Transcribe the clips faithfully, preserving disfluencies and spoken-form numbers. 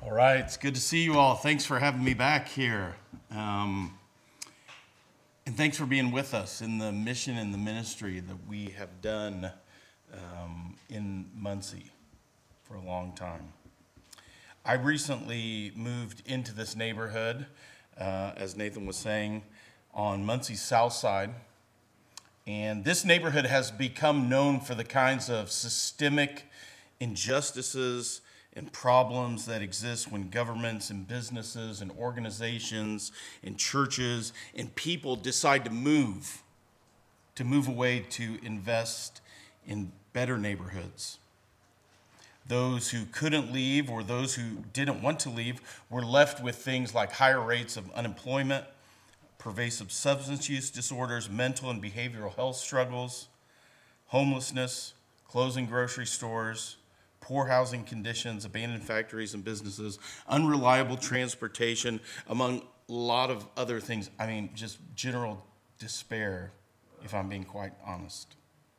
All right, it's good to see you all. Thanks for having me back here. Um, and thanks for being with us in the mission and the ministry that we have done um, in Muncie for a long time. I recently moved into this neighborhood, uh, as Nathan was saying, on Muncie's south side. And this neighborhood has become known for the kinds of systemic injustices and problems that exist when governments and businesses and organizations and churches and people decide to move, to move away to invest in better neighborhoods. Those who couldn't leave or those who didn't want to leave were left with things like higher rates of unemployment, pervasive substance use disorders, mental and behavioral health struggles, homelessness, closing grocery stores, poor housing conditions, abandoned factories and businesses, unreliable transportation, among a lot of other things. I mean, just general despair, if I'm being quite honest.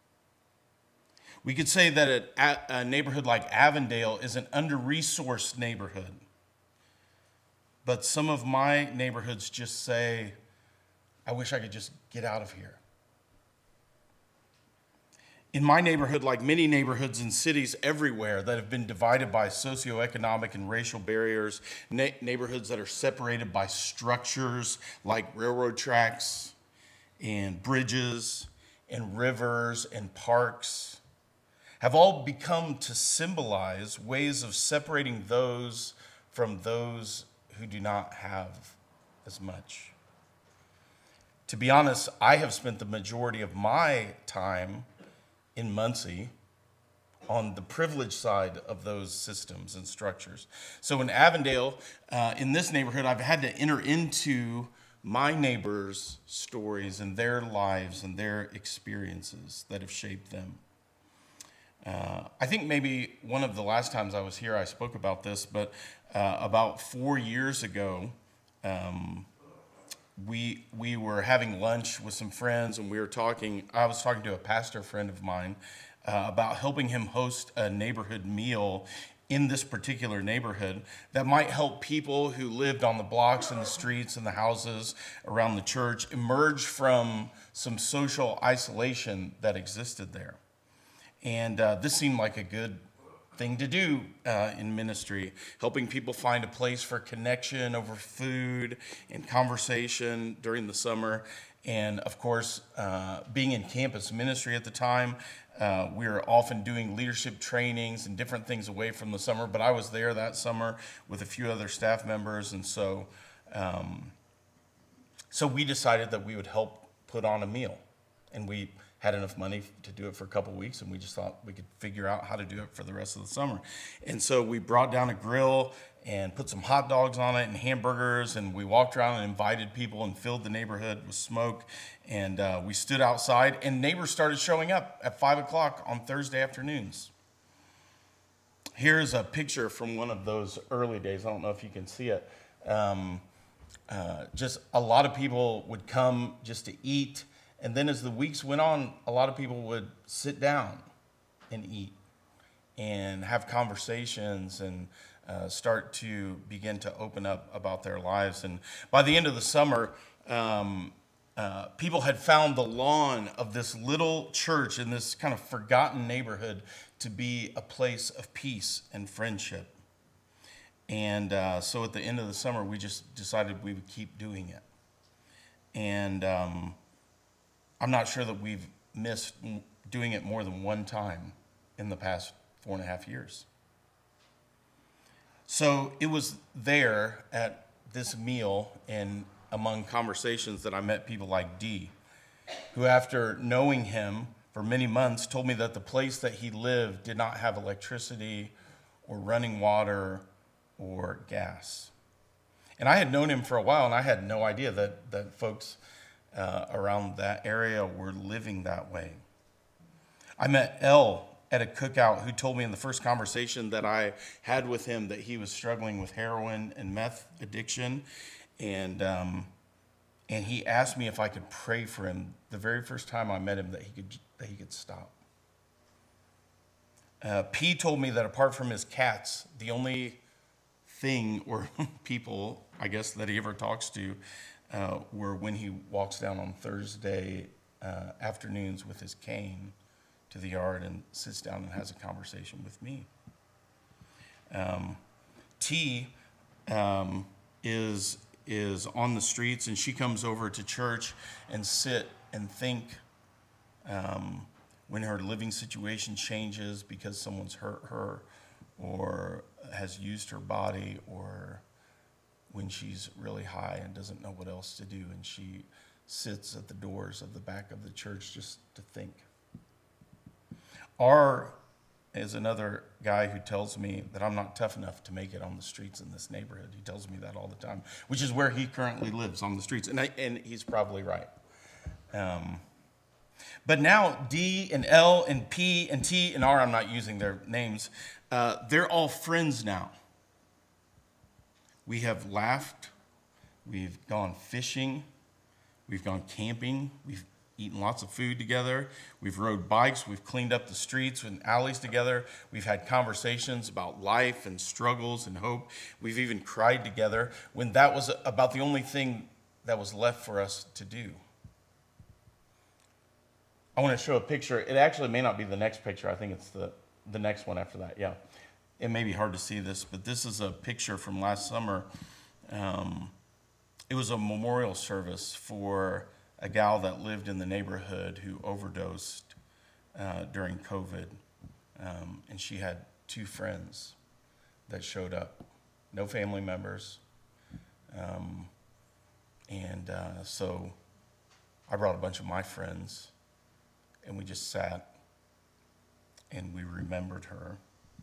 We could say that a, a neighborhood like Avondale is an under-resourced neighborhood. But some of my neighborhoods just say, I wish I could just get out of here. In my neighborhood, like many neighborhoods in cities everywhere that have been divided by socioeconomic and racial barriers, na- neighborhoods that are separated by structures like railroad tracks and bridges and rivers and parks, have all become to symbolize ways of separating those from those who do not have as much. To be honest, I have spent the majority of my time in Muncie on the privileged side of those systems and structures. So in Avondale, uh, in this neighborhood, I've had to enter into my neighbors' stories and their lives and their experiences that have shaped them. Uh, I think maybe one of the last times I was here, I spoke about this, but uh, about four years ago, um, we we were having lunch with some friends, and we were talking. I was talking to a pastor friend of mine uh, about helping him host a neighborhood meal in this particular neighborhood that might help people who lived on the blocks and the streets and the houses around the church emerge from some social isolation that existed there. And uh, this seemed like a good thing to do uh, in ministry, helping people find a place for connection over food and conversation during the summer. And of course, uh, being in campus ministry at the time, uh, we were often doing leadership trainings and different things away from the summer. But I was there that summer with a few other staff members. And so, um, so we decided that we would help put on a meal. And we had enough money to do it for a couple of weeks, and we just thought we could figure out how to do it for the rest of the summer. And so we brought down a grill and put some hot dogs on it and hamburgers, and we walked around and invited people and filled the neighborhood with smoke. And uh, we stood outside, and neighbors started showing up at five o'clock on Thursday afternoons. Here's a picture from one of those early days. I don't know if you can see it. Um, uh, just a lot of people would come just to eat. And then as the weeks went on, a lot of people would sit down and eat and have conversations and uh, start to begin to open up about their lives. And by the end of the summer, um, uh, people had found the lawn of this little church in this kind of forgotten neighborhood to be a place of peace and friendship. And uh, so at the end of the summer, we just decided we would keep doing it. And um, I'm not sure that we've missed doing it more than one time in the past four and a half years. So it was there at this meal and among conversations that I met people like Dee, who after knowing him for many months told me that the place that he lived did not have electricity or running water or gas. And I had known him for a while, and I had no idea that, that folks Uh, around that area were living that way. I met Elle at a cookout who told me in the first conversation that I had with him that he was struggling with heroin and meth addiction, and um, and he asked me if I could pray for him the very first time I met him that he could that he could stop. Uh, P told me that apart from his cats, the only thing or people, I guess, that he ever talks to uh, were when he walks down on Thursday uh, afternoons with his cane to the yard and sits down and has a conversation with me. Um, T um, is is on the streets, and she comes over to church and sit and think um, when her living situation changes because someone's hurt her or has used her body, or when she's really high and doesn't know what else to do, and she sits at the doors of the back of the church just to think. R is another guy who tells me that I'm not tough enough to make it on the streets in this neighborhood. He tells me that all the time, which is where he currently lives, on the streets, and I, and he's probably right. Um, but now D and L and P and T and R, I'm not using their names, uh, they're all friends now. We have laughed, we've gone fishing, we've gone camping, we've eaten lots of food together, we've rode bikes, we've cleaned up the streets and alleys together, we've had conversations about life and struggles and hope, we've even cried together when that was about the only thing that was left for us to do. I want to show a picture. It actually may not be the next picture. I think it's the, the next one after that, yeah. It may be hard to see this, but this is a picture from last summer. Um, it was a memorial service for a gal that lived in the neighborhood who overdosed uh, during COVID. Um, and she had two friends that showed up, no family members. Um, and uh, so I brought a bunch of my friends, and we just sat and we remembered her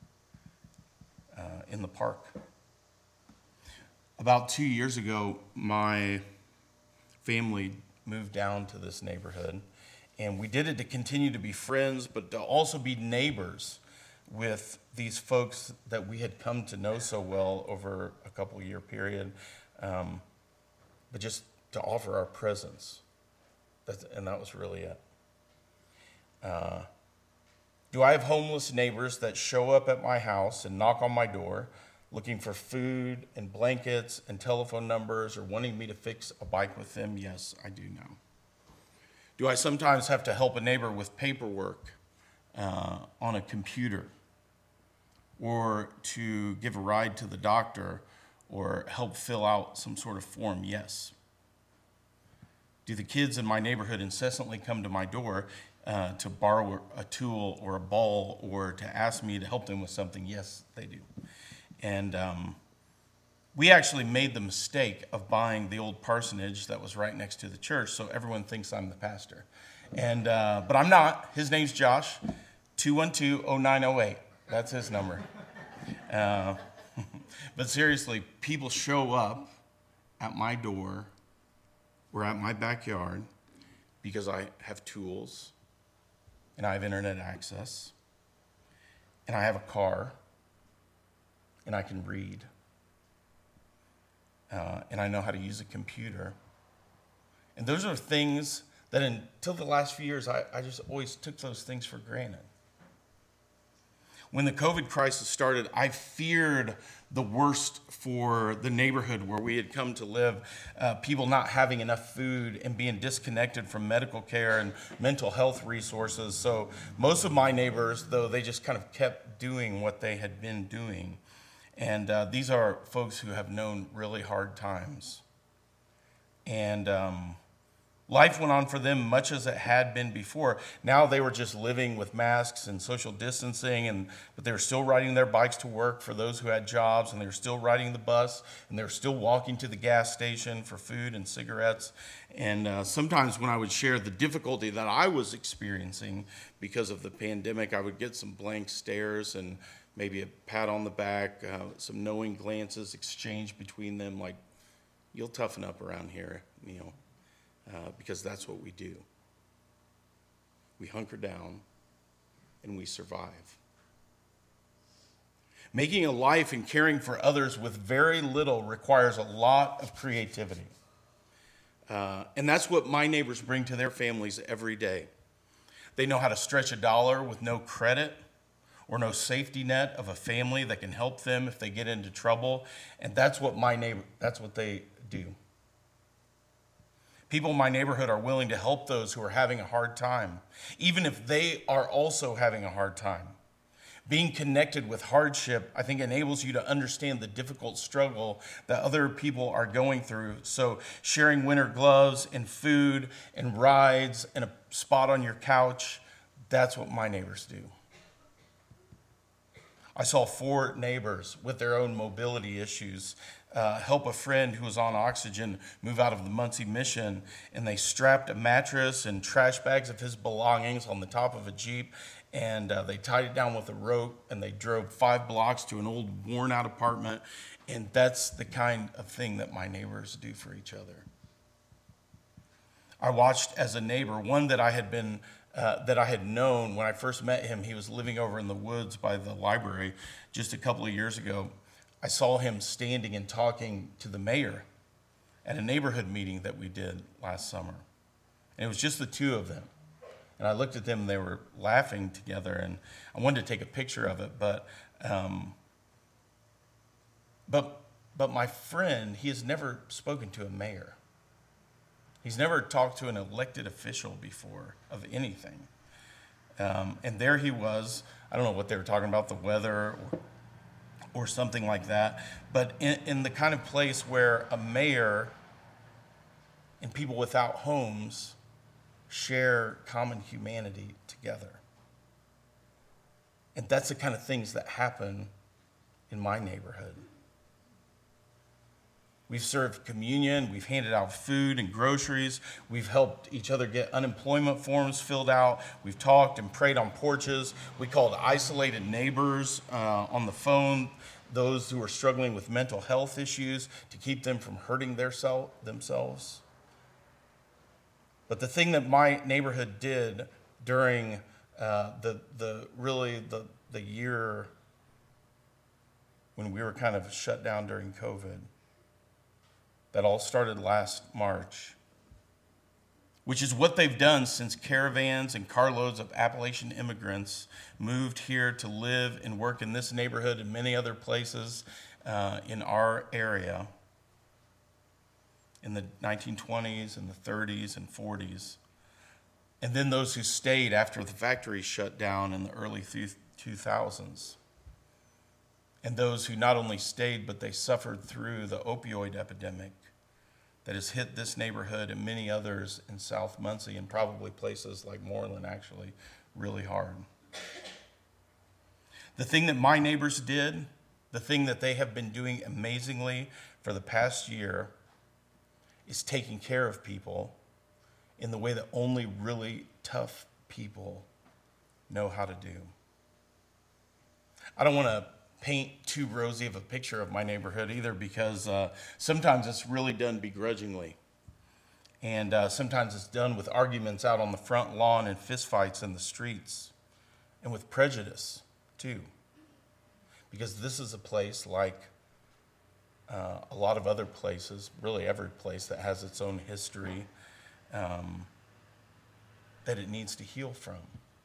uh, in the park. About two years ago, my family moved down to this neighborhood, and we did it to continue to be friends, but to also be neighbors with these folks that we had come to know so well over a couple year period, um, but just to offer our presence. That's, and that was really it. Uh, do I have homeless neighbors that show up at my house and knock on my door looking for food and blankets and telephone numbers or wanting me to fix a bike with them? Yes, I do now. Do I sometimes have to help a neighbor with paperwork uh, on a computer, or to give a ride to the doctor or help fill out some sort of form? Yes. Do the kids in my neighborhood incessantly come to my door uh, to borrow a tool or a ball or to ask me to help them with something? Yes, they do. And um, we actually made the mistake of buying the old parsonage that was right next to the church, so everyone thinks I'm the pastor. And uh, but I'm not. His name's Josh, two one two, oh nine oh eight. That's his number. Uh, but seriously, people show up at my door or at my backyard because I have tools and I have internet access and I have a car and I can read uh, and I know how to use a computer. And those are things that until the last few years, I, I just always took those things for granted. When the COVID crisis started, I feared the worst for the neighborhood where we had come to live, uh, people not having enough food and being disconnected from medical care and mental health resources. So most of my neighbors, though, they just kind of kept doing what they had been doing. And uh, these are folks who have known really hard times. And um, life went on for them much as it had been before. Now they were just living with masks and social distancing, and but they were still riding their bikes to work for those who had jobs, and they were still riding the bus, and they were still walking to the gas station for food and cigarettes. And uh, sometimes when I would share the difficulty that I was experiencing because of the pandemic, I would get some blank stares and maybe a pat on the back, uh, some knowing glances exchanged between them, like, "You'll toughen up around here, you know." Uh, because that's what we do. We hunker down and we survive. Making a life and caring for others with very little requires a lot of creativity. Uh, and that's what my neighbors bring to their families every day. They know how to stretch a dollar with no credit, or no safety net of a family that can help them if they get into trouble. And that's what my neighbor, that's what they do. People in my neighborhood are willing to help those who are having a hard time, even if they are also having a hard time. Being connected with hardship, I think, enables you to understand the difficult struggle that other people are going through. So sharing winter gloves and food and rides and a spot on your couch, that's what my neighbors do. I saw four neighbors with their own mobility issues uh, help a friend who was on oxygen move out of the Muncie Mission, and they strapped a mattress and trash bags of his belongings on the top of a Jeep, and uh, they tied it down with a rope, and they drove five blocks to an old worn-out apartment, and that's the kind of thing that my neighbors do for each other. I watched as a neighbor, one that I had been Uh, that I had known when I first met him. He was living over in the woods by the library just a couple of years ago. I saw him standing and talking to the mayor at a neighborhood meeting that we did last summer. And it was just the two of them. And I looked at them, and they were laughing together, and I wanted to take a picture of it, but um, but but my friend, he has never spoken to a mayor. He's never talked to an elected official before of anything. Um, and there he was. I don't know what they were talking about, the weather or, or something like that. But in, in the kind of place where a mayor and people without homes share common humanity together. And that's the kind of things that happen in my neighborhood. We've served communion, we've handed out food and groceries, we've helped each other get unemployment forms filled out, we've talked and prayed on porches, we called isolated neighbors uh, on the phone, those who are struggling with mental health issues, to keep them from hurting their self, themselves. But the thing that my neighborhood did during uh, the, the really the, the year when we were kind of shut down during COVID, that all started last March, which is what they've done since caravans and carloads of Appalachian immigrants moved here to live and work in this neighborhood and many other places uh, in our area in the nineteen twenties and the thirties and forties. And then those who stayed after the factories shut down in the early two thousands. And those who not only stayed, but they suffered through the opioid epidemic that has hit this neighborhood and many others in South Muncie, and probably places like Moreland actually, really hard. The thing that my neighbors did, the thing that they have been doing amazingly for the past year, is taking care of people in the way that only really tough people know how to do. I don't want to paint too rosy of a picture of my neighborhood either, because uh, sometimes it's really done begrudgingly. And uh, sometimes it's done with arguments out on the front lawn and fistfights in the streets, and with prejudice too. Because this is a place like uh, a lot of other places, really every place that has its own history um, that it needs to heal from.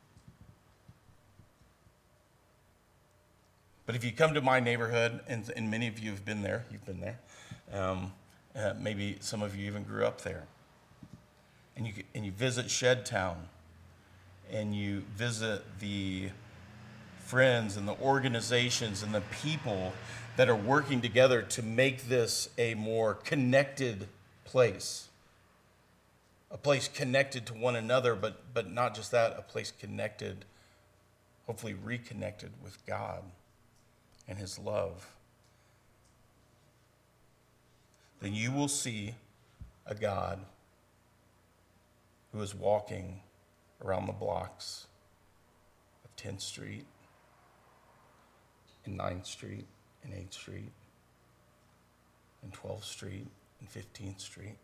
But if you come to my neighborhood, and, and many of you have been there, you've been there, um, uh, maybe some of you even grew up there, and you and you visit Shedtown, and you visit the friends and the organizations and the people that are working together to make this a more connected place, a place connected to one another, but but not just that, a place connected, hopefully reconnected with God and his love, then you will see a God who is walking around the blocks of tenth Street and ninth Street and eighth Street and twelfth Street and fifteenth Street.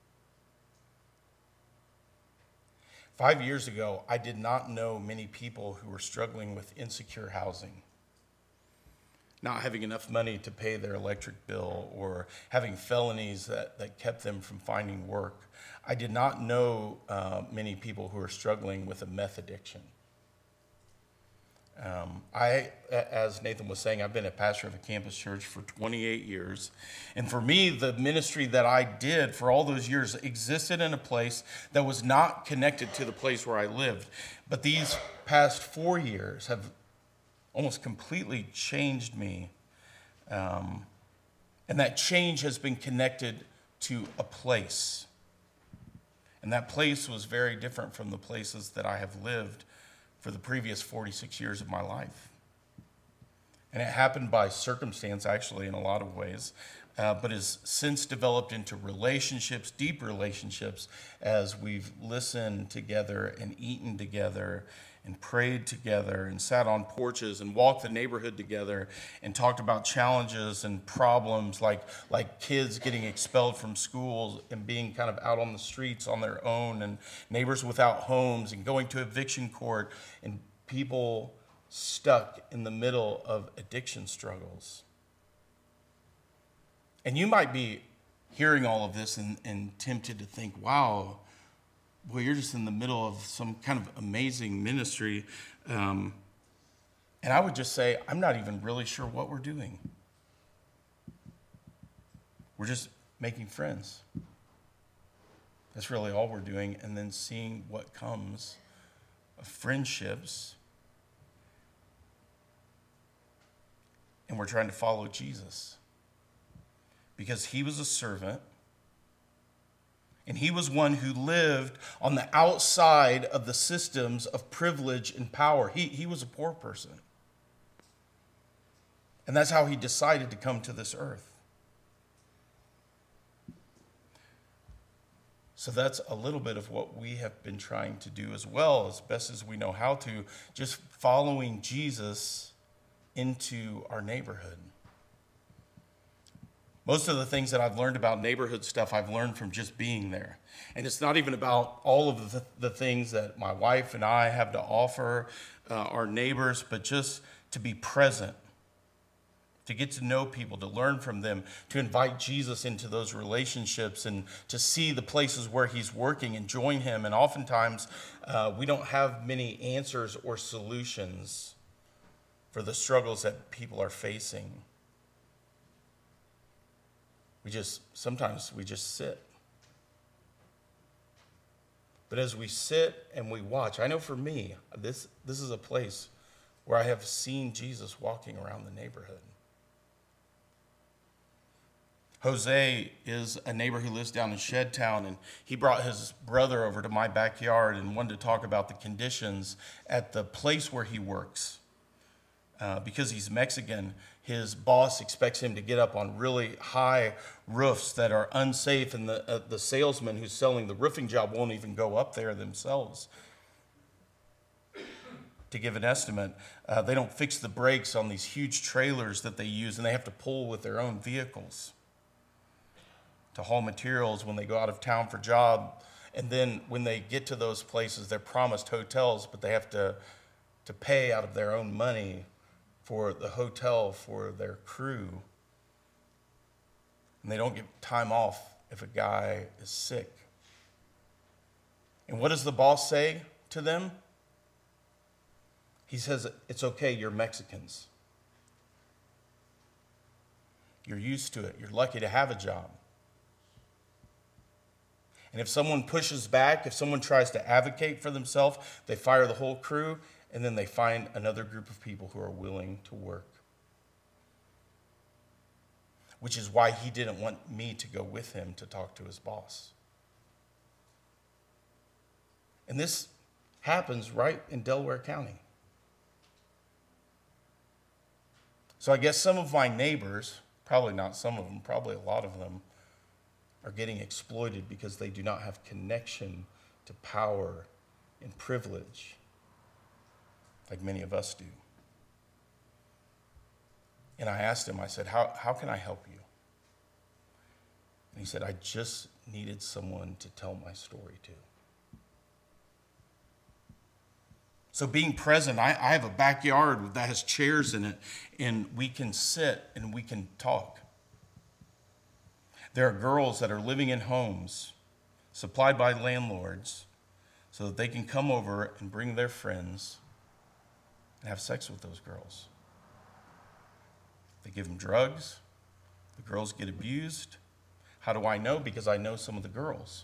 Five years ago, I did not know many people who were struggling with insecure housing, not having enough money to pay their electric bill, or having felonies that, that kept them from finding work. I did not know uh, many people who are struggling with a meth addiction. Um, I, as Nathan was saying, I've been a pastor of a campus church for twenty-eight years. And for me, the ministry that I did for all those years existed in a place that was not connected to the place where I lived. But these past four years have almost completely changed me. Um, and that change has been connected to a place. And that place was very different from the places that I have lived for the previous forty-six years of my life. And it happened by circumstance, actually, in a lot of ways, uh, but has since developed into relationships, deep relationships, as we've listened together and eaten together and prayed together and sat on porches and walked the neighborhood together and talked about challenges and problems like, like kids getting expelled from schools and being kind of out on the streets on their own, and neighbors without homes and going to eviction court, and people stuck in the middle of addiction struggles. And you might be hearing all of this and, and tempted to think, wow, boy, you're just in the middle of some kind of amazing ministry. Um, and I would just say, I'm not even really sure what we're doing. We're just making friends. That's really all we're doing. And then seeing what comes of friendships. And we're trying to follow Jesus. Because he was a servant. And he was one who lived on the outside of the systems of privilege and power. He, he was a poor person. And that's how he decided to come to this earth. So that's a little bit of what we have been trying to do as well, as best as we know how to, just following Jesus into our neighborhood. Most of the things that I've learned about neighborhood stuff, I've learned from just being there. And it's not even about all of the, the things that my wife and I have to offer uh, our neighbors, but just to be present, to get to know people, to learn from them, to invite Jesus into those relationships, and to see the places where he's working and join him. And oftentimes, uh, we don't have many answers or solutions for the struggles that people are facing. We just, sometimes we just sit. But as we sit and we watch, I know for me, this, this is a place where I have seen Jesus walking around the neighborhood. Jose is a neighbor who lives down in Shedtown, and he brought his brother over to my backyard and wanted to talk about the conditions at the place where he works. Uh, because he's Mexican, his boss expects him to get up on really high roofs that are unsafe, and the, uh, the salesman who's selling the roofing job won't even go up there themselves. To give an estimate, uh, they don't fix the brakes on these huge trailers that they use, and they have to pull with their own vehicles to haul materials when they go out of town for job. And then when they get to those places, they're promised hotels, but they have to, to pay out of their own money for the hotel for their crew. And they don't get time off if a guy is sick. And what does the boss say to them? He says, it's okay, you're Mexicans. You're used to it. You're lucky to have a job. And if someone pushes back, if someone tries to advocate for themselves, they fire the whole crew, and then they find another group of people who are willing to work. Which is why he didn't want me to go with him to talk to his boss. And this happens right in Delaware County. So I guess some of my neighbors, probably not some of them, probably a lot of them, are getting exploited because they do not have connection to power and privilege like many of us do. And I asked him, I said, how, how can I help you? And he said, I just needed someone to tell my story to. So being present, I, I have a backyard that has chairs in it, and we can sit and we can talk. There are girls that are living in homes supplied by landlords so that they can come over and bring their friends and have sex with those girls. They give them drugs. The girls get abused. How do I know? Because I know some of the girls.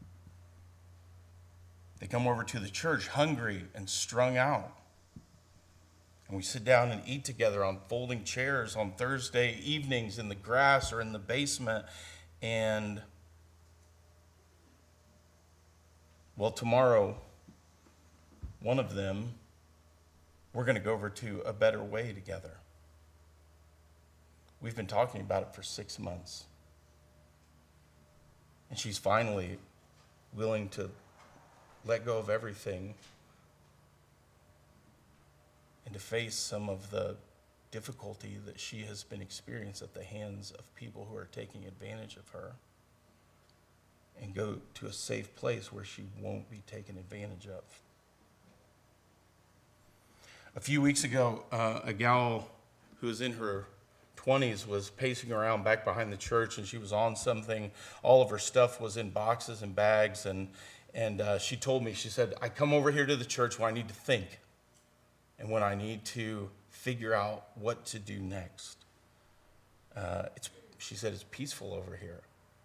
They come over to the church hungry and strung out. And we sit down and eat together on folding chairs on Thursday evenings in the grass or in the basement. And, well, tomorrow, one of them, we're going to go over to A Better Way together. We've been talking about it for six months. And she's finally willing to let go of everything and to face some of the difficulty that she has been experiencing at the hands of people who are taking advantage of her, and go to a safe place where she won't be taken advantage of. A few weeks ago, uh, a gal who was in her twenties was pacing around back behind the church, and she was on something. All of her stuff was in boxes and bags, and and uh, she told me, she said, I come over here to the church when I need to think and when I need to figure out what to do next. Uh, it's, she said, it's peaceful over here.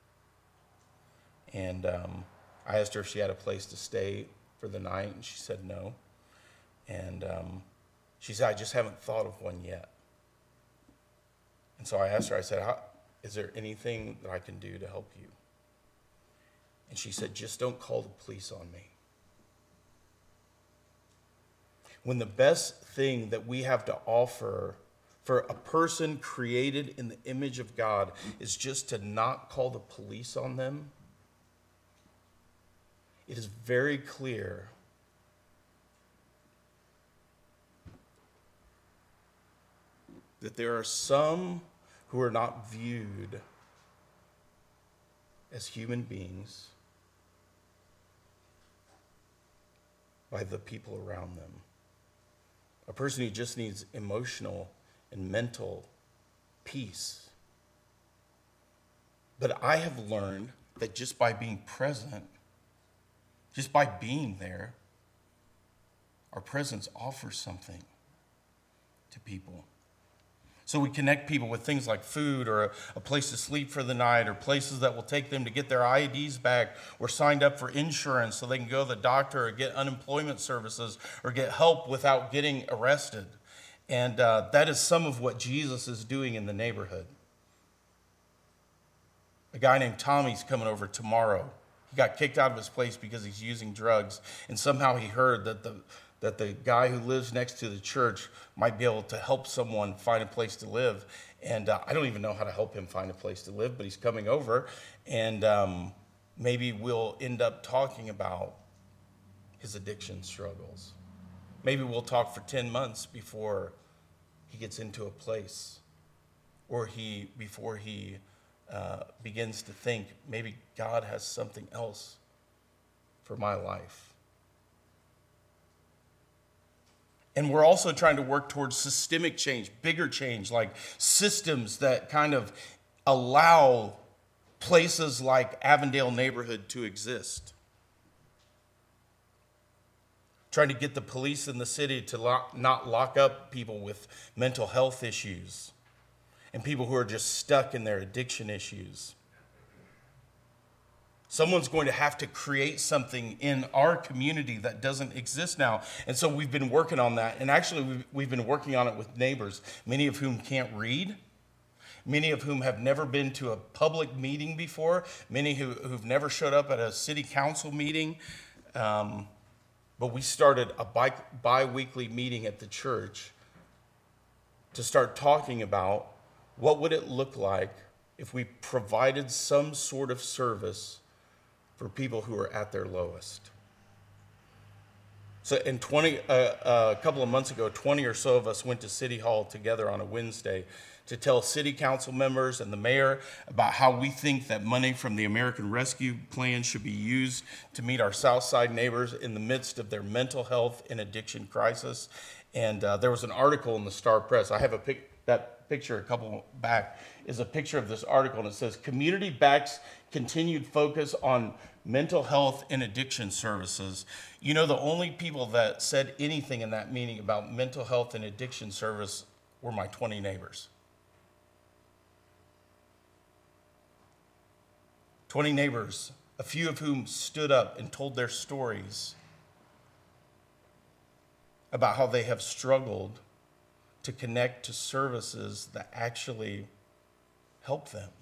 And um, I asked her if she had a place to stay for the night, and she said no. And um, she said, I just haven't thought of one yet. And so I asked her, I said, How, is there anything that I can do to help you? And she said, just don't call the police on me. When the best thing that we have to offer for a person created in the image of God is just to not call the police on them, it is very clear that there are some who are not viewed as human beings by the people around them. A person who just needs emotional and mental peace. But I have learned that just by being present, just by being there, our presence offers something to people. So we connect people with things like food or a, a place to sleep for the night, or places that will take them to get their I Ds back, or signed up for insurance so they can go to the doctor or get unemployment services or get help without getting arrested. And uh, that is some of what Jesus is doing in the neighborhood. A guy named Tommy's coming over tomorrow. He got kicked out of his place because he's using drugs, and somehow he heard that the that the guy who lives next to the church might be able to help someone find a place to live. And uh, I don't even know how to help him find a place to live, but he's coming over, and um, maybe we'll end up talking about his addiction struggles. Maybe we'll talk for ten months before he gets into a place, or he before he uh, begins to think, maybe God has something else for my life. And we're also trying to work towards systemic change, bigger change, like systems that kind of allow places like Avondale neighborhood to exist. Trying to get the police in the city to lock, not lock up people with mental health issues and people who are just stuck in their addiction issues. Someone's going to have to create something in our community that doesn't exist now. And so we've been working on that. And actually, we've, we've been working on it with neighbors, many of whom can't read, many of whom have never been to a public meeting before, many who, who've never showed up at a city council meeting. Um, but we started a bi- bi-weekly meeting at the church to start talking about what would it look like if we provided some sort of service for people who are at their lowest. So in twenty, uh, uh, a couple of months ago, twenty or so of us went to City Hall together on a Wednesday to tell city council members and the mayor about how we think that money from the American Rescue Plan should be used to meet our South Side neighbors in the midst of their mental health and addiction crisis. And uh, there was an article in the Star Press. I have a pic- that picture a couple back is a picture of this article, and it says, community backs continued focus on mental health and addiction services. You know, the only people that said anything in that meeting about mental health and addiction service were my twenty neighbors. twenty neighbors, a few of whom stood up and told their stories about how they have struggled to connect to services that actually help them.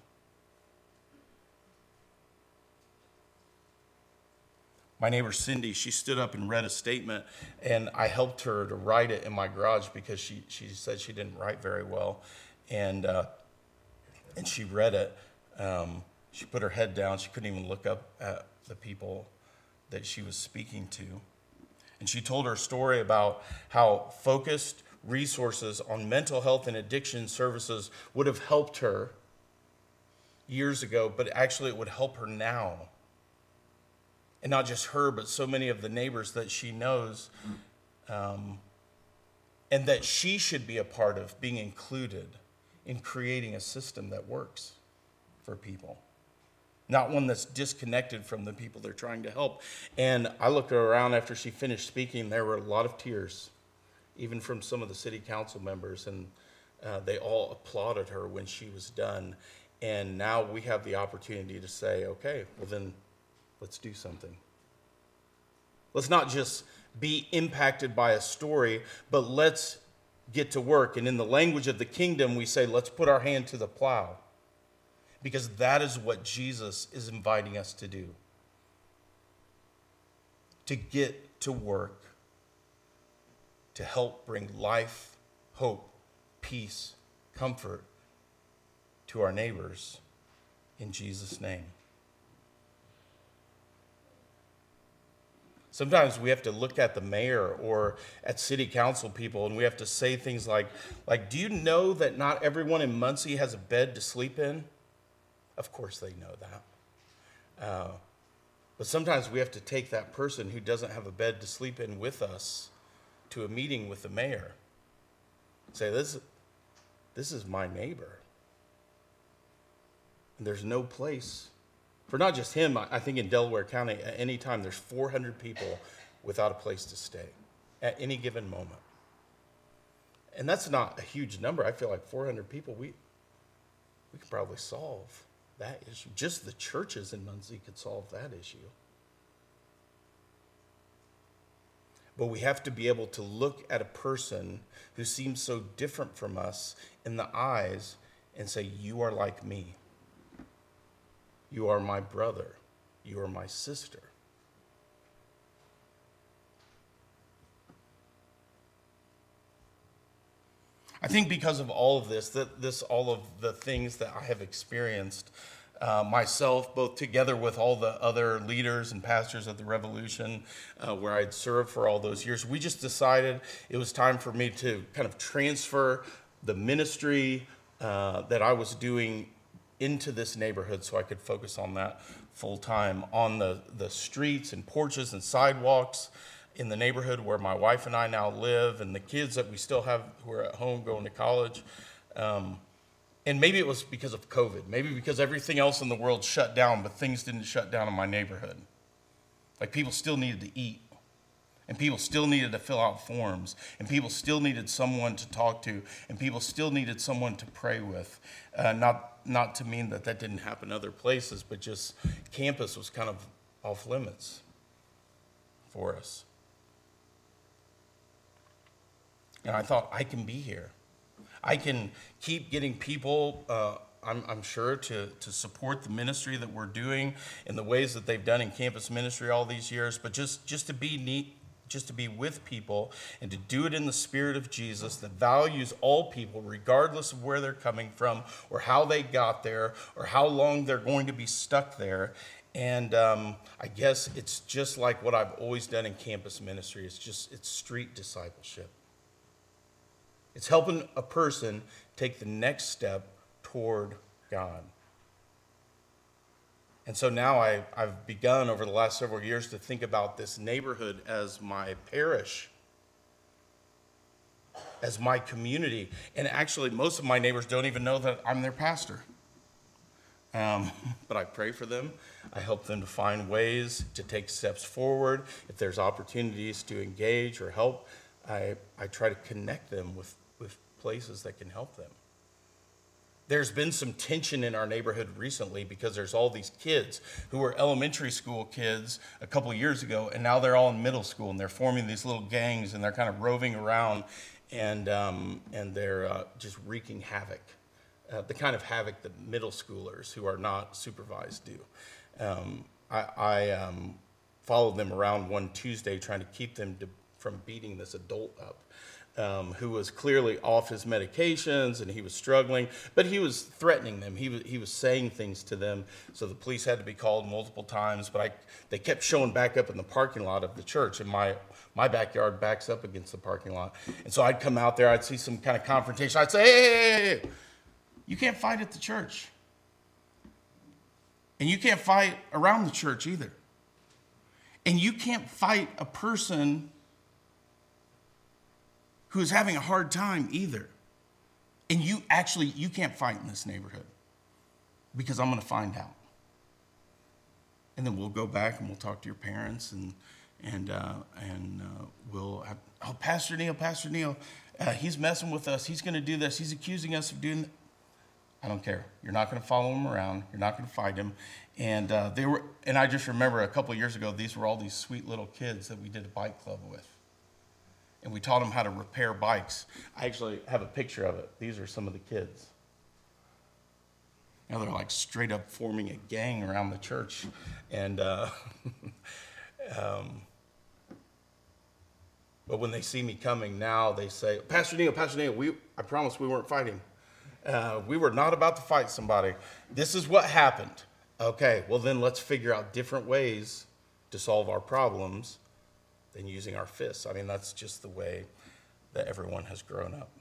My neighbor Cindy, she stood up and read a statement, and I helped her to write it in my garage because she, she said she didn't write very well. And, uh, and she read it. Um, she put her head down. She couldn't even look up at the people that she was speaking to. And she told her story about how focused resources on mental health and addiction services would have helped her years ago, but actually it would help her now. And not just her, but so many of the neighbors that she knows, um, and that she should be a part of, being included in creating a system that works for people. Not one that's disconnected from the people they're trying to help. And I looked around after she finished speaking. There were a lot of tears, even from some of the city council members. And uh, they all applauded her when she was done. And now we have the opportunity to say, okay, well then let's do something. Let's not just be impacted by a story, but let's get to work. And in the language of the kingdom, we say, let's put our hand to the plow. Because that is what Jesus is inviting us to do. To get to work. To help bring life, hope, peace, comfort to our neighbors in Jesus' name. Sometimes we have to look at the mayor or at city council people and we have to say things like, like, do you know that not everyone in Muncie has a bed to sleep in? Of course they know that. Uh, but sometimes we have to take that person who doesn't have a bed to sleep in with us to a meeting with the mayor. Say, this, this is my neighbor. And there's no place for not just him. I think in Delaware County, at any time, there's four hundred people without a place to stay at any given moment. And that's not a huge number. I feel like four hundred people, we, we could probably solve that issue. Just the churches in Muncie could solve that issue. But we have to be able to look at a person who seems so different from us in the eyes and say, you are like me. You are my brother. You are my sister. I think because of all of this, that this, all of the things that I have experienced uh, myself, both together with all the other leaders and pastors at the Revolution, uh, where I'd served for all those years, we just decided it was time for me to kind of transfer the ministry uh, that I was doing into this neighborhood so I could focus on that full time, on the, the streets and porches and sidewalks in the neighborhood where my wife and I now live, and the kids that we still have who are at home going to college. Um, and maybe it was because of COVID, maybe because everything else in the world shut down, but things didn't shut down in my neighborhood. Like, people still needed to eat, and people still needed to fill out forms, and people still needed someone to talk to, and people still needed someone to pray with. Uh, not, not to mean that that didn't happen other places, but just campus was kind of off limits for us. And I thought, I can be here. I can keep getting people, uh, I'm, I'm sure, to, to support the ministry that we're doing in the ways that they've done in campus ministry all these years, but just, just to be neat, just to be with people and to do it in the spirit of Jesus that values all people, regardless of where they're coming from or how they got there or how long they're going to be stuck there. And um, I guess it's just like what I've always done in campus ministry. It's just, it's street discipleship. It's helping a person take the next step toward God. And so now I, I've begun over the last several years to think about this neighborhood as my parish. as my community. And actually, most of my neighbors don't even know that I'm their pastor. Um, but I pray for them. I help them to find ways to take steps forward. If there's opportunities to engage or help, I, I try to connect them with, with places that can help them. There's been some tension in our neighborhood recently because there's all these kids who were elementary school kids a couple of years ago, and now they're all in middle school, and they're forming these little gangs, and they're kind of roving around, and um, and they're uh, just wreaking havoc, uh, the kind of havoc that middle schoolers who are not supervised do. Um, I, I um, followed them around one Tuesday trying to keep them to, from beating this adult up. Um, who was clearly off his medications, and he was struggling, but he was threatening them. He was he was saying things to them, so the police had to be called multiple times. But I, they kept showing back up in the parking lot of the church, and my my backyard backs up against the parking lot. And so I'd come out there, I'd see some kind of confrontation. I'd say, hey, hey, hey, hey, you can't fight at the church, and you can't fight around the church either, and you can't fight a person who's having a hard time either. And you actually, you can't fight in this neighborhood because I'm going to find out. And then we'll go back and we'll talk to your parents, and and uh, and uh, we'll have, oh, Pastor Neil, Pastor Neil, uh, he's messing with us. He's going to do this. He's accusing us of doing that. I don't care. You're not going to follow him around. You're not going to fight him. And uh, they were, and I just remember a couple of years ago, these were all these sweet little kids that we did a bike club with. And we taught them how to repair bikes. I actually have a picture of it. These are some of the kids. Now they're like straight up forming a gang around the church. And, uh, um, but when they see me coming now, they say, Pastor Neil, Pastor Neil, we, I promise we weren't fighting. Uh, we were not about to fight somebody. This is what happened. Okay, well then let's figure out different ways to solve our problems than using our fists. I mean, that's just the way that everyone has grown up.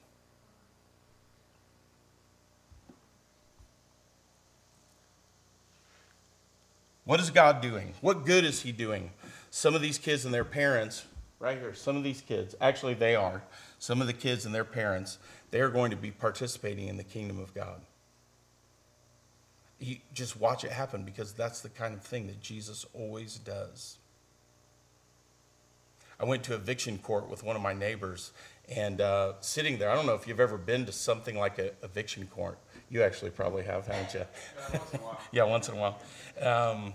What is God doing? What good is he doing? Some of these kids and their parents, right here, some of these kids, actually they are, some of the kids and their parents, they are going to be participating in the kingdom of God. You just watch it happen, because that's the kind of thing that Jesus always does. I went to eviction court with one of my neighbors, and uh, sitting there, I don't know if you've ever been to something like an eviction court. You actually probably have, haven't you? Yeah, once in a while. Yeah, once in a while. Um,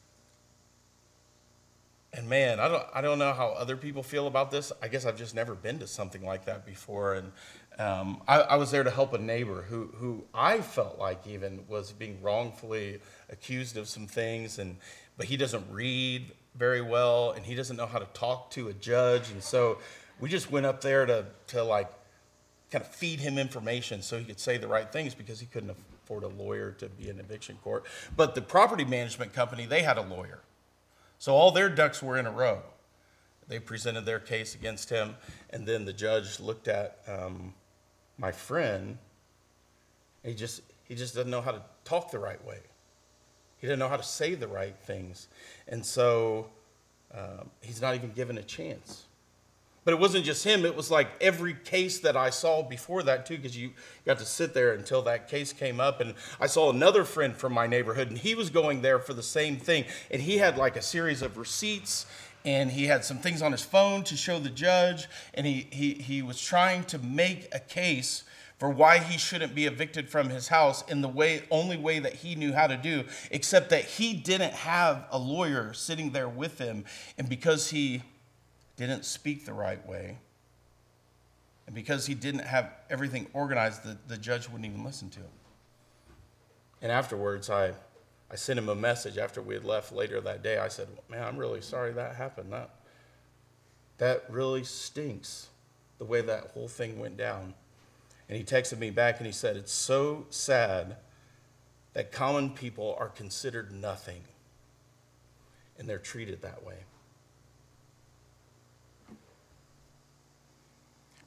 and man, I don't, I don't know how other people feel about this. I guess I've just never been to something like that before. And um, I, I was there to help a neighbor who, who I felt like even was being wrongfully accused of some things, and but he doesn't read very well, and he doesn't know how to talk to a judge. And so we just went up there to, to like kind of feed him information so he could say the right things, because he couldn't afford a lawyer to be in eviction court. But the property management company, they had a lawyer. So all their ducks were in a row. They presented their case against him, and then the judge looked at um, my friend. He just, he just doesn't know how to talk the right way. He didn't know how to say the right things. And so um, he's not even given a chance. But it wasn't just him. It was like every case that I saw before that, too, because you got to sit there until that case came up. And I saw another friend from my neighborhood, and he was going there for the same thing. And he had like a series of receipts, and he had some things on his phone to show the judge. And he he he was trying to make a case for why he shouldn't be evicted from his house in the way, only way that he knew how to do, except that he didn't have a lawyer sitting there with him. And because he didn't speak the right way, and because he didn't have everything organized, the, the judge wouldn't even listen to him. And afterwards, I, I sent him a message after we had left later that day. I said, man, I'm really sorry that happened. That, that really stinks, the way that whole thing went down. And he texted me back and he said, it's so sad that common people are considered nothing, and they're treated that way.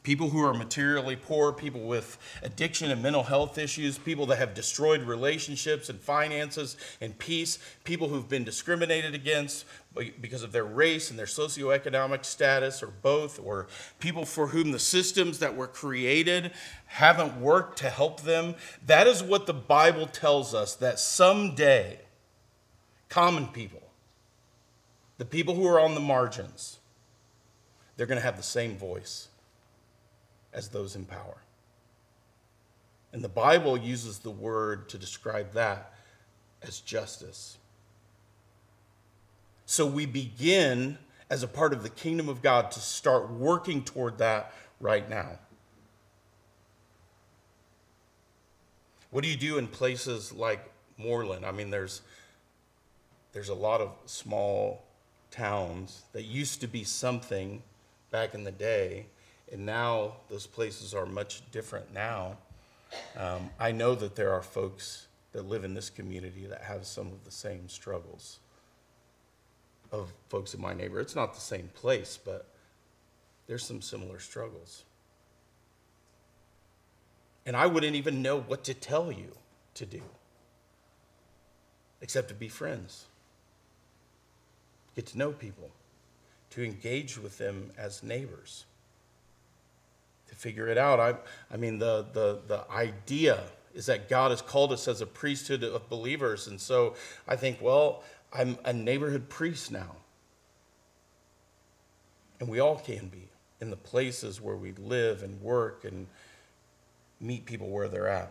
People who are materially poor, people with addiction and mental health issues, people that have destroyed relationships and finances and peace, people who've been discriminated against because of their race and their socioeconomic status or both, or people for whom the systems that were created haven't worked to help them. That is what the Bible tells us, that someday common people, the people who are on the margins, they're going to have the same voice as those in power. And the Bible uses the word to describe that as justice. So we begin as a part of the kingdom of God to start working toward that right now. What do you do in places like Moreland? I mean, there's there's a lot of small towns that used to be something back in the day, and now those places are much different now. Um, I know that there are folks that live in this community that have some of the same struggles of folks in my neighborhood. It's not the same place, but there's some similar struggles. And I wouldn't even know what to tell you to do, except to be friends, get to know people, to engage with them as neighbors, to figure it out. I, I mean, the, the, the idea is that God has called us as a priesthood of believers. And so I think, well, I'm a neighborhood priest now. And we all can be in the places where we live and work and meet people where they're at.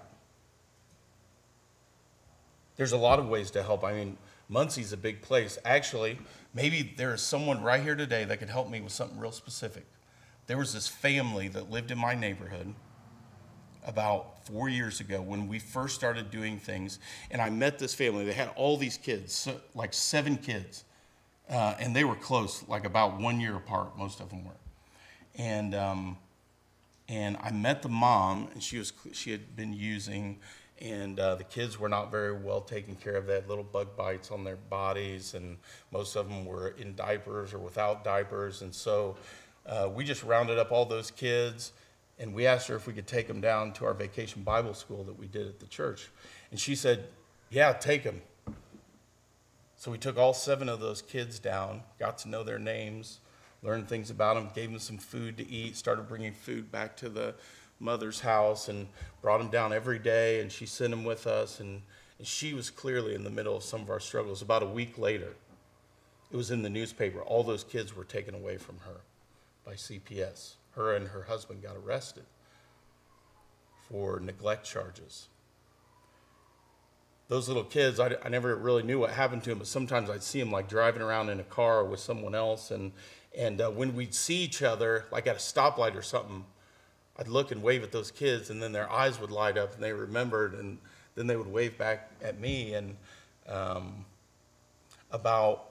There's a lot of ways to help. I mean, Muncie's a big place. Actually, maybe there is someone right here today that could help me with something real specific. There was this family that lived in my neighborhood about four years ago when we first started doing things, and I met this family. They had all these kids, so, like seven kids, uh, and they were close, like about one year apart, most of them were. And um, and I met the mom, and she was she had been using, and uh, the kids were not very well taken care of. They had little bug bites on their bodies, and most of them were in diapers or without diapers, and so uh, we just rounded up all those kids. And we asked her if we could take them down to our vacation Bible school that we did at the church. And she said, yeah, take them. So we took all seven of those kids down, got to know their names, learned things about them, gave them some food to eat, started bringing food back to the mother's house, and brought them down every day. And she sent them with us. And, and she was clearly in the middle of some of our struggles. About a week later, it was in the newspaper. All those kids were taken away from her by C P S. Her and her husband got arrested for neglect charges. Those little kids, I, I never really knew what happened to them, but sometimes I'd see them like driving around in a car with someone else, and and uh, when we'd see each other, like at a stoplight or something, I'd look and wave at those kids, and then their eyes would light up, and they remembered, and then they would wave back at me. And um, about,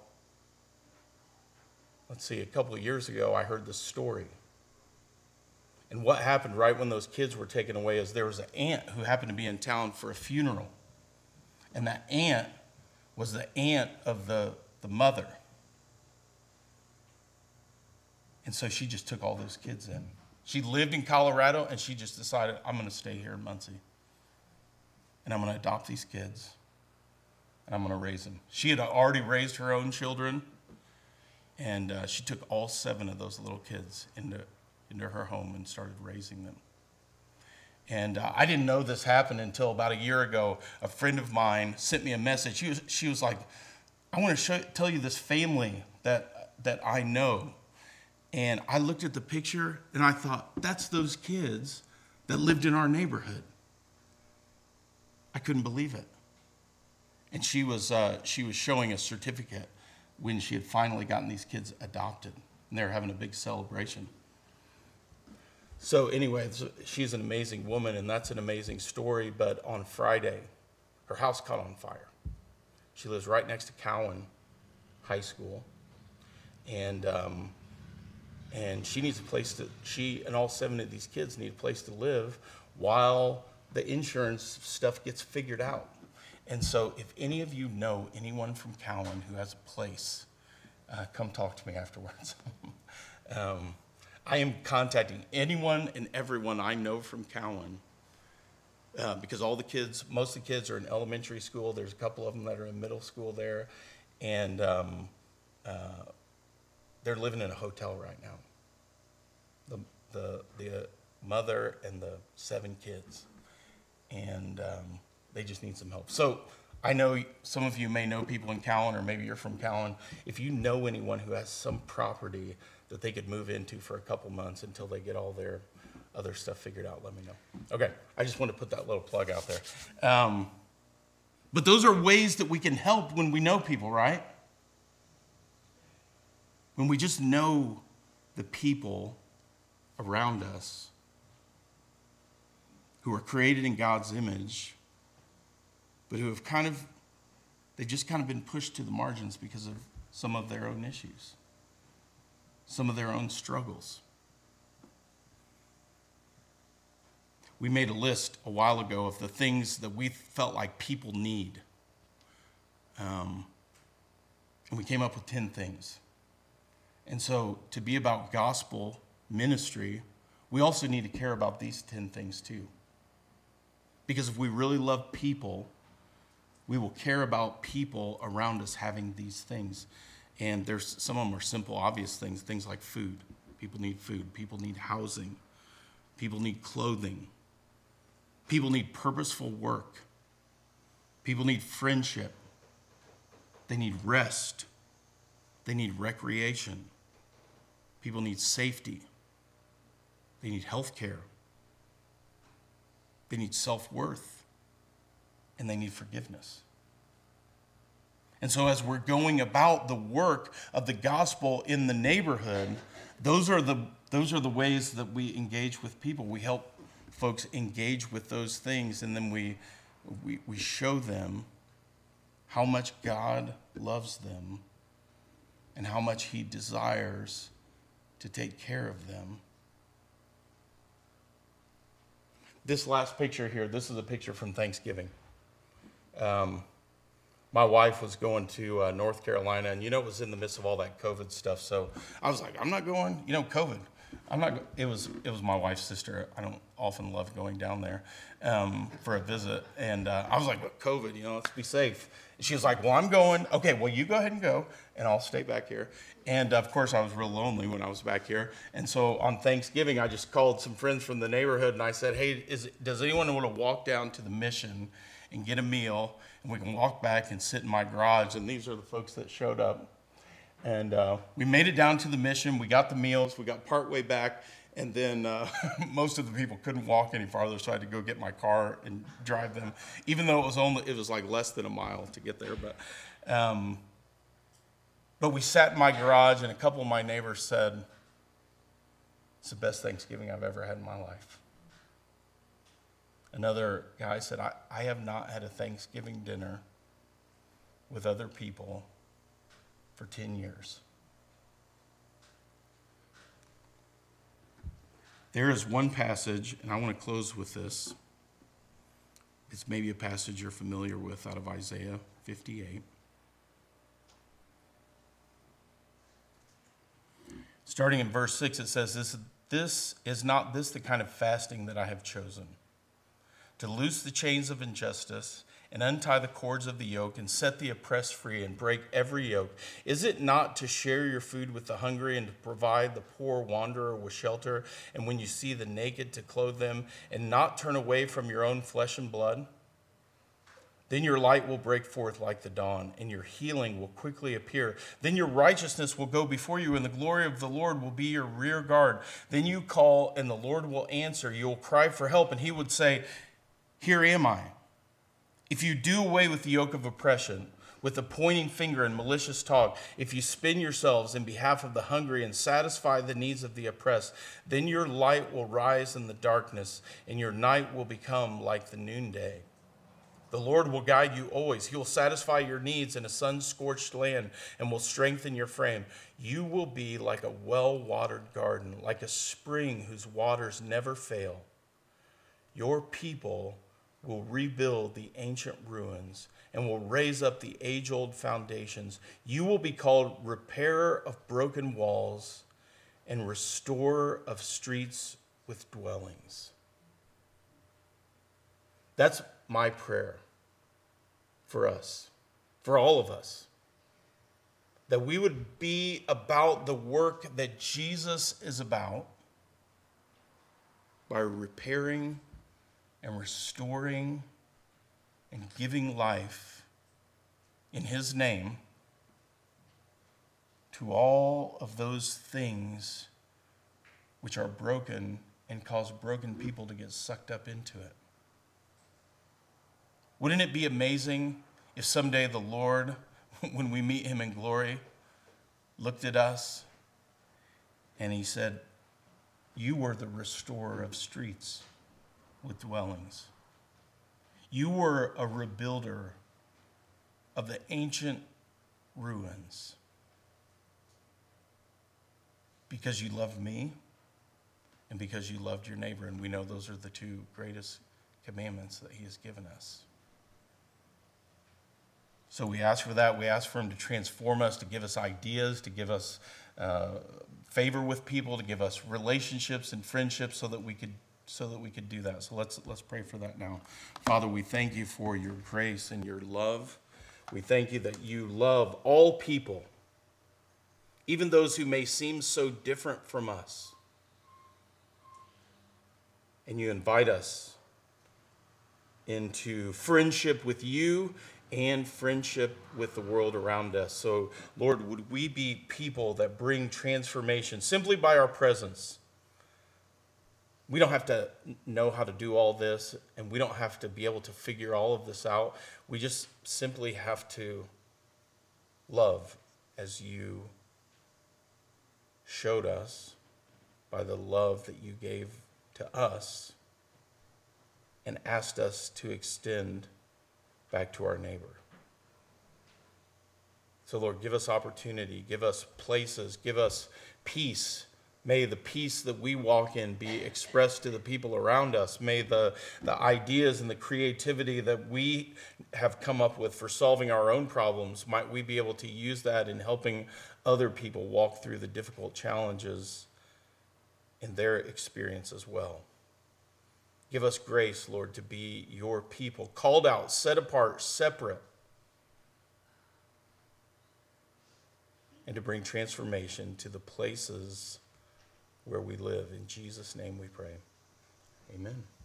let's see, a couple of years ago, I heard this story. And what happened right when those kids were taken away is there was an aunt who happened to be in town for a funeral. And that aunt was the aunt of the, the mother. And so she just took all those kids in. She lived in Colorado, and she just decided, I'm going to stay here in Muncie. And I'm going to adopt these kids. And I'm going to raise them. She had already raised her own children. And uh, she took all seven of those little kids into into her home and started raising them. And uh, I didn't know this happened until about a year ago. A friend of mine sent me a message. She was, she was like, I want to show, tell you this family that that I know. And I looked at the picture and I thought, that's those kids that lived in our neighborhood. I couldn't believe it. And she was uh, she was showing a certificate when she had finally gotten these kids adopted. And they were having a big celebration. So anyway, she's an amazing woman, and that's an amazing story. But on Friday, her house caught on fire. She lives right next to Cowan High School, and um, and she needs a place to. She and all seven of these kids need a place to live while the insurance stuff gets figured out. And so, if any of you know anyone from Cowan who has a place, uh, come talk to me afterwards. um, I am contacting anyone and everyone I know from Cowan uh, because all the kids, most of the kids are in elementary school. There's a couple of them that are in middle school there, and um, uh, they're living in a hotel right now. The the the uh, mother and the seven kids, and um, they just need some help. So I know some of you may know people in Cowan, or maybe you're from Cowan. If you know anyone who has some property that they could move into for a couple months until they get all their other stuff figured out, let me know. Okay, I just want to put that little plug out there. Um, but those are ways that we can help when we know people, right? When we just know the people around us who are created in God's image, but who have kind of, they've just kind of been pushed to the margins because of some of their own issues, some of their own struggles. We made a list a while ago of the things that we felt like people need. Um, and we came up with ten things. And so to be about gospel ministry, we also need to care about these ten things too. Because if we really love people, we will care about people around us having these things. And there's some of them are simple, obvious things, things like food. People need food. People need housing. People need clothing. People need purposeful work. People need friendship. They need rest. They need recreation. People need safety. They need health care. They need self-worth. And they need forgiveness. And so as we're going about the work of the gospel in the neighborhood, those are the those are the ways that we engage with people. We help folks engage with those things, and then we we, we show them how much God loves them and how much he desires to take care of them. This last picture here, this is a picture from Thanksgiving. Um, my wife was going to uh, North Carolina, and you know, it was in the midst of all that COVID stuff. So I was like, I'm not going, you know, COVID. I'm not, it was, it was my wife's sister. I don't often love going down there um, for a visit. And uh, I was like, but COVID, you know, let's be safe. And she was like, well, I'm going. Okay, well, you go ahead and go, and I'll stay back here. And of course, I was real lonely when I was back here. And so on Thanksgiving, I just called some friends from the neighborhood, and I said, hey, is, does anyone want to walk down to the mission and get a meal, and we can walk back and sit in my garage? And these are the folks that showed up. And uh, we made it down to the mission. We got the meals. We got partway back. And then uh, most of the people couldn't walk any farther, so I had to go get my car and drive them, even though it was only it was like less than a mile to get there. But um, but we sat in my garage, and a couple of my neighbors said, it's the best Thanksgiving I've ever had in my life. Another guy said, I, I have not had a Thanksgiving dinner with other people for ten years. There is one passage, and I want to close with this. It's maybe a passage you're familiar with out of Isaiah fifty-eight. Starting in verse six, it says, this, this is not this the kind of fasting that I have chosen, to loose the chains of injustice and untie the cords of the yoke and set the oppressed free and break every yoke? Is it not to share your food with the hungry and to provide the poor wanderer with shelter, and when you see the naked to clothe them and not turn away from your own flesh and blood? Then your light will break forth like the dawn, and your healing will quickly appear. Then your righteousness will go before you, and the glory of the Lord will be your rear guard. Then you call, and the Lord will answer. You will cry for help, and he would say, here am I. If you do away with the yoke of oppression, with the pointing finger and malicious talk, if you spend yourselves in behalf of the hungry and satisfy the needs of the oppressed, then your light will rise in the darkness, and your night will become like the noonday. The Lord will guide you always. He will satisfy your needs in a sun-scorched land and will strengthen your frame. You will be like a well-watered garden, like a spring whose waters never fail. Your people will rebuild the ancient ruins and will raise up the age-old foundations. You will be called repairer of broken walls and restorer of streets with dwellings. That's my prayer for us, for all of us. That we would be about the work that Jesus is about by repairing and restoring and giving life in his name to all of those things which are broken and cause broken people to get sucked up into it. Wouldn't it be amazing if someday the Lord, when we meet him in glory, looked at us and he said, you were the restorer of streets with dwellings. You were a rebuilder of the ancient ruins because you loved me and because you loved your neighbor. And we know those are the two greatest commandments that he has given us. So we ask for that. We ask for him to transform us, to give us ideas, to give us uh, favor with people, to give us relationships and friendships so that we could so that we could do that. So let's let's pray for that now. Father, we thank you for your grace and your love. We thank you that you love all people, even those who may seem so different from us. And you invite us into friendship with you and friendship with the world around us. So, Lord, would we be people that bring transformation simply by our presence? We don't have to know how to do all this, and we don't have to be able to figure all of this out. We just simply have to love as you showed us by the love that you gave to us and asked us to extend back to our neighbor. So, Lord, give us opportunity, give us places, give us peace. May the peace that we walk in be expressed to the people around us. May the, the ideas and the creativity that we have come up with for solving our own problems, might we be able to use that in helping other people walk through the difficult challenges in their experience as well. Give us grace, Lord, to be your people, called out, set apart, separate, and to bring transformation to the places where we live. In Jesus' name we pray. Amen.